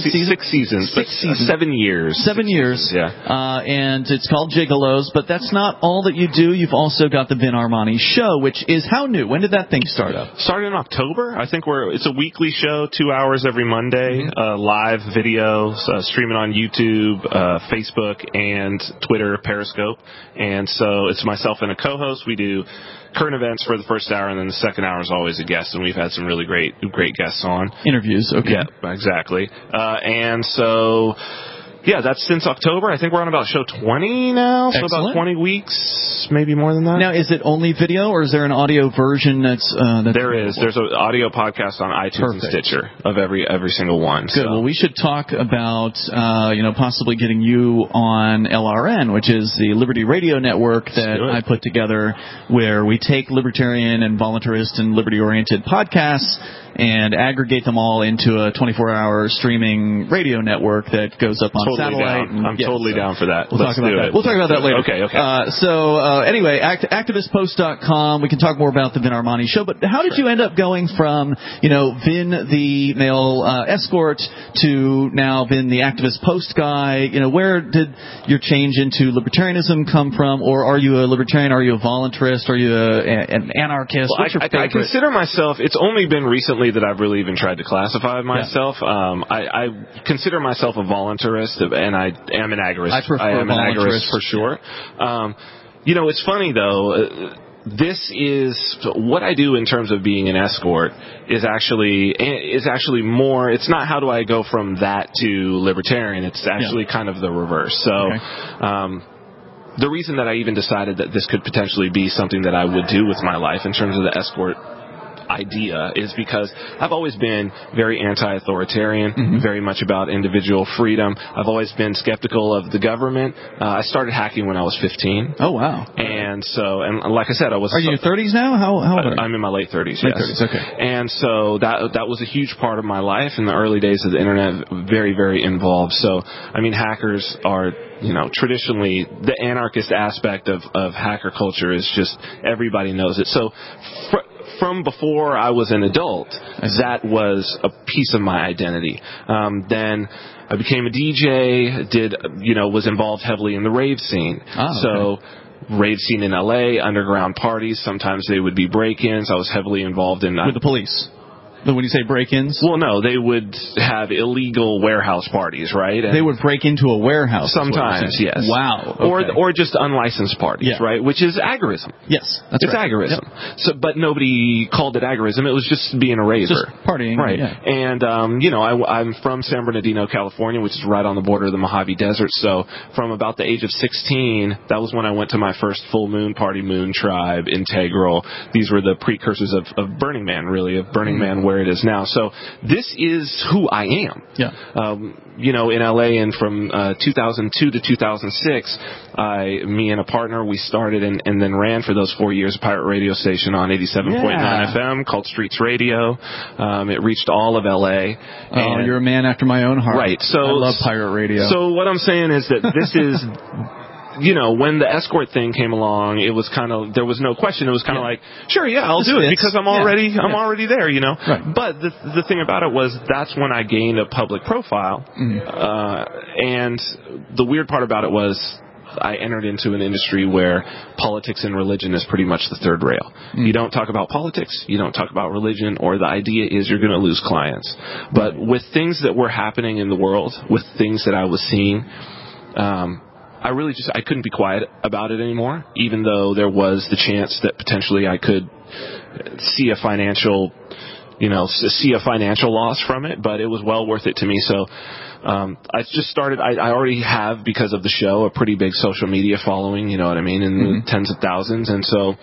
seasons, Six but seasons. seven years. Seven Six years. Seasons, yeah. Uh, and it's called Gigolos, but that's not all that you do. You've also got the Vin Armani Show, which is how new? When did that thing start up? Started in October. I think we're it's a weekly show, two hours every Monday, mm-hmm. uh, live video, uh, streaming on YouTube, uh, Facebook, and Twitter, Periscope. And so it's myself and a co-host. We do current events for the first hour, and then the second hour is always a guest, and we've had some really great great guests on. Interviews, okay. Yeah, exactly. Uh, and so, yeah, that's since October. I think we're on about show twenty now, so Excellent. about twenty weeks, maybe more than that. Now, is it only video, or is there an audio version that's... Uh, that's there is. There's an audio podcast on iTunes Perfect. and Stitcher of every every single one. Good. So. Well, we should talk about, uh, you know, possibly getting you on L R N, which is the Liberty Radio Network that I put together, where we take libertarian and voluntarist and liberty-oriented podcasts and aggregate them all into a twenty-four hour streaming radio network that goes up on totally satellite. Down. I'm yes, totally so down for that. We'll Let's talk about do that. it. We'll talk about that later. Okay, okay. Uh, so uh, anyway, act- activist post dot com. We can talk more about the Vin Armani Show. But how did you end up going from, you know, Vin the male uh, escort to now Vin the activist post guy? You know, where did your change into libertarianism come from? Or are you a libertarian? Are you a voluntarist? Are you a, a, an anarchist? Well, What's your I, favorite? I consider myself. It's only been recently that I've really even tried to classify myself. Yeah. Um, I, I consider myself a voluntarist, and I am an agorist. I prefer I am an voluntarist agorist for sure. Um, you know, it's funny though. Uh, this is what I do in terms of being an escort is actually is actually more. It's not how do I go from that to libertarian. It's actually yeah. kind of the reverse. So. Okay. Um, the reason that I even decided that this could potentially be something that I would do with my life in terms of the escort idea is because I've always been very anti-authoritarian, mm-hmm. very much about individual freedom. I've always been skeptical of the government. Uh, I started hacking when I was fifteen. Oh, wow. And so, and like I said, I was... Are you in your thirties now? How, how old are you? I'm in my late thirties, late yes. thirties, okay. And so that that was a huge part of my life in the early days of the internet, very, very involved. So, I mean, hackers are... You know, traditionally, the anarchist aspect of, of hacker culture is just everybody knows it. So fr- from before I was an adult, that was a piece of my identity. Um, then I became a D J, did, you know, was involved heavily in the rave scene. Oh, so okay. Rave scene in L A, underground parties, sometimes they would be break-ins. I was heavily involved in... With the police? But when you say break-ins? Well, no, they would have illegal warehouse parties, right? And they would break into a warehouse. Sometimes, yes. Wow. Okay. Or or just unlicensed parties, yeah. right? Which is agorism. Yes, that's it's right. agorism. Yep. So, but nobody called it agorism. It was just being a raver, just partying, right? Yeah. And um, you know, I, I'm from San Bernardino, California, which is right on the border of the Mojave Desert. So, from about the age of sixteen, that was when I went to my first full moon party, Moon Tribe, Integral. These were the precursors of, of Burning Man, really, of Burning mm-hmm. Man where it is now. So. This is who I am. Yeah. Um, you know, in L A, and from uh, two thousand two to two thousand six, I, me and a partner, we started and, and then ran for those four years a pirate radio station on eighty-seven point nine yeah. F M called Streets Radio. Um, it reached all of L A. Oh, and, you're a man after my own heart. Right. So I love pirate radio. So what I'm saying is that this is. You know, when the escort thing came along, it was kind of, there was no question. It was kind of yeah. like, sure, yeah, I'll this do fits. it because I'm already, yeah. I'm yeah. already there, you know. Right. But the the thing about it was that's when I gained a public profile. Mm-hmm. Uh, and the weird part about it was I entered into an industry where politics and religion is pretty much the third rail. Mm-hmm. You don't talk about politics, you don't talk about religion, or the idea is you're going to lose clients. But with things that were happening in the world, with things that I was seeing, um, I really just, I couldn't be quiet about it anymore, even though there was the chance that potentially I could see a financial, you know, see a financial loss from it, but it was well worth it to me. So, um, I just started, I, I already have, because of the show, a pretty big social media following, you know what I mean, in mm-hmm. the tens of thousands. And so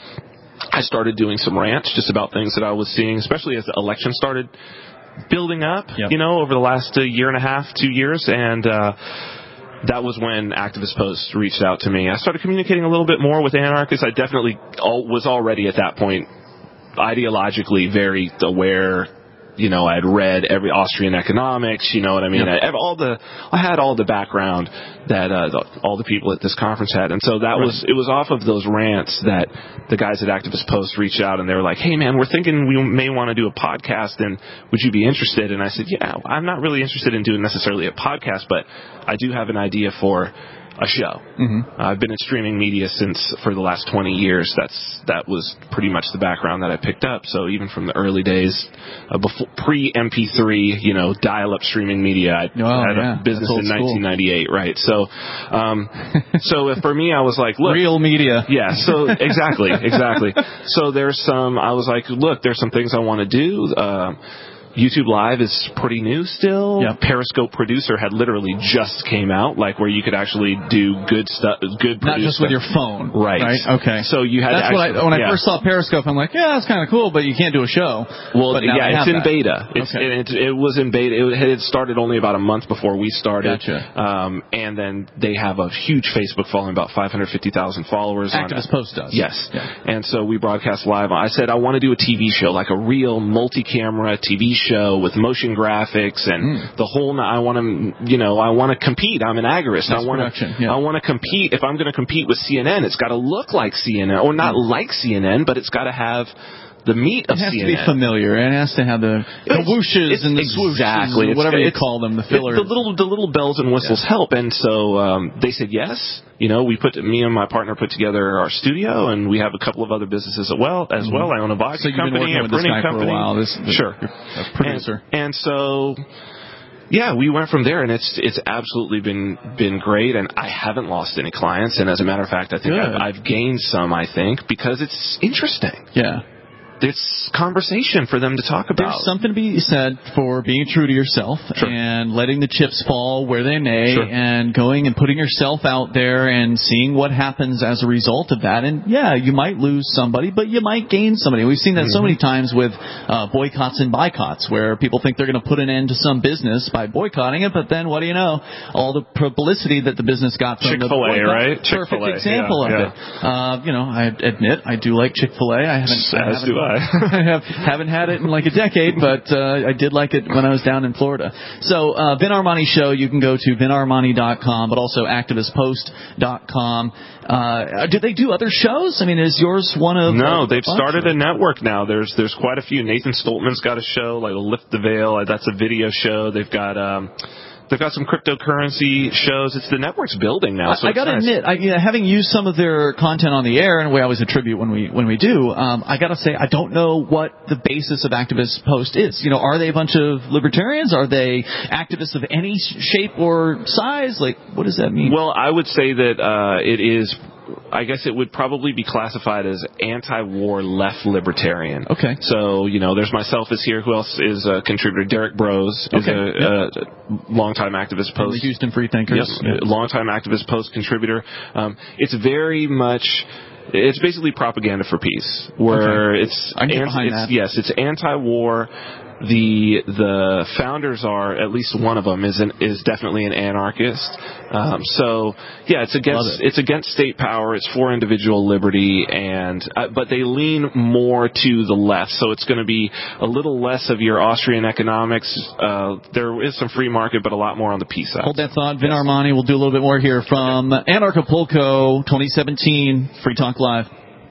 I started doing some rants just about things that I was seeing, especially as the election started building up, yep. you know, over the last uh, year and a half, two years. And, uh, that was when Activist Post reached out to me. I started communicating a little bit more with anarchists. I definitely all, was already at that point ideologically very aware you know, I'd read every Austrian economics, you know what I mean? Yep. I, all the, I had all the background that uh, the, all the people at this conference had. And so that Right. was, it was off of those rants that the guys at Activist Post reached out and they were like, hey, man, we're thinking we may want to do a podcast, and would you be interested? And I said, yeah, I'm not really interested in doing necessarily a podcast, but I do have an idea for a show. Mm-hmm. Uh, I've been in streaming media since for the last twenty years. That's that was pretty much the background that I picked up. So even from the early days, uh, before pre M P three, you know, dial-up streaming media, I oh, had yeah. a business That's old in nineteen ninety-eight, school. right? So, um, so for me, I was like, look, real media. Yeah. So exactly, exactly. So there's some. I was like, look, there's some things I want to do. Uh, YouTube Live is pretty new still. Yep. Periscope Producer had literally just came out, like where you could actually do good stuff, good Not just stuff. with your phone. Right. Right. Okay. So you had That's to what actually, I, when yeah. I first saw Periscope, I'm like, yeah, that's kind of cool, but you can't do a show. Well, but now yeah, they it's have in that. beta. It's, Okay. it, it was in beta. It had started only about a month before we started. Gotcha. Um, and then they have a huge Facebook following, about five hundred fifty thousand followers. Activist on Post does. Yes. Yeah. And so we broadcast live. I said, I want to do a T V show, like a real multi-camera T V show with motion graphics and Mm. the whole. I want to, you know, I want to compete. I'm an agorist. Mass I want production, to. yeah. I want to compete. If I'm going to compete with C N N, it's got to look like C N N, or not Mm. like C N N, but it's got to have the meat of It has C N N. to be familiar. It has to have the, the whooshes and the swooshes, exactly. or whatever it's, you it's, call them, the it- fillers. the little the little bells and whistles Yeah. help. And so um, they said yes. You know, we put me and my partner put together our studio, and we have a couple of other businesses as well. As Mm-hmm. well, I own a vodka So you've been company, working a with this printing guy company. for a while. This, the, sure, a producer. And, and so. Yeah, we went from there, and it's it's absolutely been been great, and I haven't lost any clients, and as a matter of fact, I think I've, I've gained some. I think because it's interesting. Yeah. It's conversation for them to talk about. There's something to be said for being true to yourself Sure. and letting the chips fall where they may, Sure. and going and putting yourself out there and seeing what happens as a result of that. And yeah, you might lose somebody, but you might gain somebody. We've seen that Mm-hmm. so many times with uh, boycotts and boycotts, where people think they're going to put an end to some business by boycotting it, but then what do you know? All the publicity that the business got from Chick-fil-A, the boycott. right? Perfect Chick-fil-A, example yeah, of yeah. it. Uh, you know, I admit I do like Chick-fil-A. I haven't. As I haven't, do I. I have, haven't had it in like a decade, but uh, I did like it when I was down in Florida. So uh, Vin Armani Show, you can go to vin armani dot com, but also activist post dot com. Uh, do they do other shows? I mean, is yours one of... No, of they've bunch, started or? a network now. There's there's quite a few. Nathan Stoltman's got a show, like Lift the Veil. That's a video show. They've got... Um, They've got some cryptocurrency shows. It's the network's building now. So I, I got to nice. admit, I, you know, having used some of their content on the air, and we always attribute when we when we do, um, I got to say I don't know what the basis of Activist Post is. You know, are they a bunch of libertarians? Are they activists of any shape or size? Like, what does that mean? Well, I would say that uh, it is. I guess it would probably be classified as anti-war left libertarian. Okay. So, you know, there's myself is here. Who else is a contributor? Derek Bros is Okay. a, Yep. a longtime Activist From Post. the Houston Free Thinkers. Yep. Longtime Activist Post contributor. Um, it's very much... It's basically propaganda for peace, where Okay. it's, I can get anti, behind it's that. yes, it's anti-war. The the founders are, at least one of them is an, is definitely an anarchist. Um, so yeah, it's against it. it's against state power. It's for individual liberty, and uh, but they lean more to the left. So it's going to be a little less of your Austrian economics. Uh, there is some free market, but a lot more on the peace side. Hold that thought. Vin Armani will do a little bit more here from Anarchapulco twenty seventeen Free Talk Live.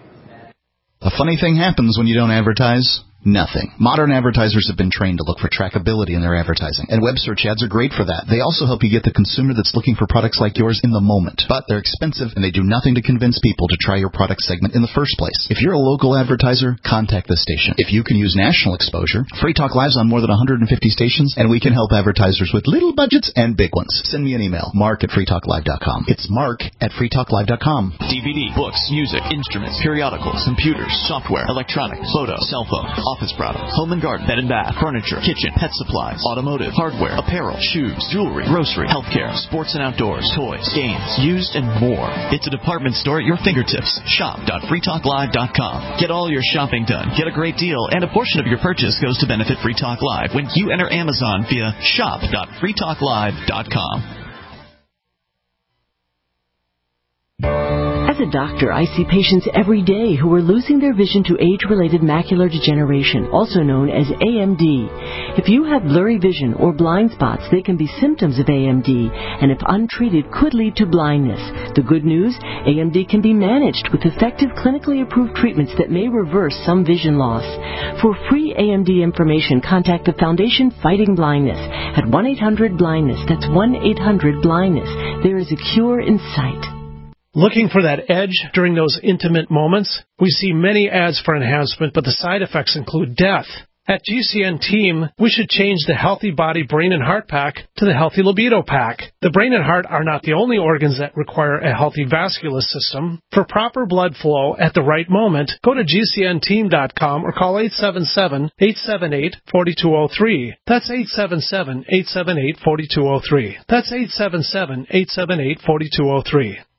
A funny thing happens when you don't advertise. Nothing. Modern advertisers have been trained to look for trackability in their advertising, and web search ads are great for that. They also help you get the consumer that's looking for products like yours in the moment. But they're expensive, and they do nothing to convince people to try your product segment in the first place. If you're a local advertiser, contact the station. If you can use national exposure, Free Talk Live's on more than one hundred fifty stations, and we can help advertisers with little budgets and big ones. Send me an email, mark at free talk live dot com. It's mark at free talk live dot com. D V D, books, music, instruments, periodicals, computers, software, electronics, photo, cell phone, office products, home and garden, bed and bath, furniture, kitchen, pet supplies, automotive, hardware, apparel, shoes, jewelry, grocery, healthcare, sports and outdoors, toys, games, used, and more. It's a department store at your fingertips. shop dot free talk live dot com. Get all your shopping done, get a great deal, and a portion of your purchase goes to benefit Free Talk Live when you enter Amazon via shop dot free talk live dot com. As As a doctor, I see patients every day who are losing their vision to age-related macular degeneration, also known as A M D. If you have blurry vision or blind spots, they can be symptoms of A M D, and if untreated, could lead to blindness. The good news, A M D can be managed with effective clinically approved treatments that may reverse some vision loss. For free A M D information, contact the Foundation Fighting Blindness at one eight hundred blindness. That's one eight hundred blindness. There is a cure in sight. Looking for that edge during those intimate moments? We see many ads for enhancement, but the side effects include death. At G C N Team, we should change the Healthy Body Brain and Heart Pack to the Healthy Libido Pack. The brain and heart are not the only organs that require a healthy vascular system. For proper blood flow at the right moment, go to G C N team dot com or call eight seven seven, eight seven eight, four two zero three. That's eight seven seven, eight seven eight, four two zero three. That's eight seven seven, eight seven eight, four two zero three.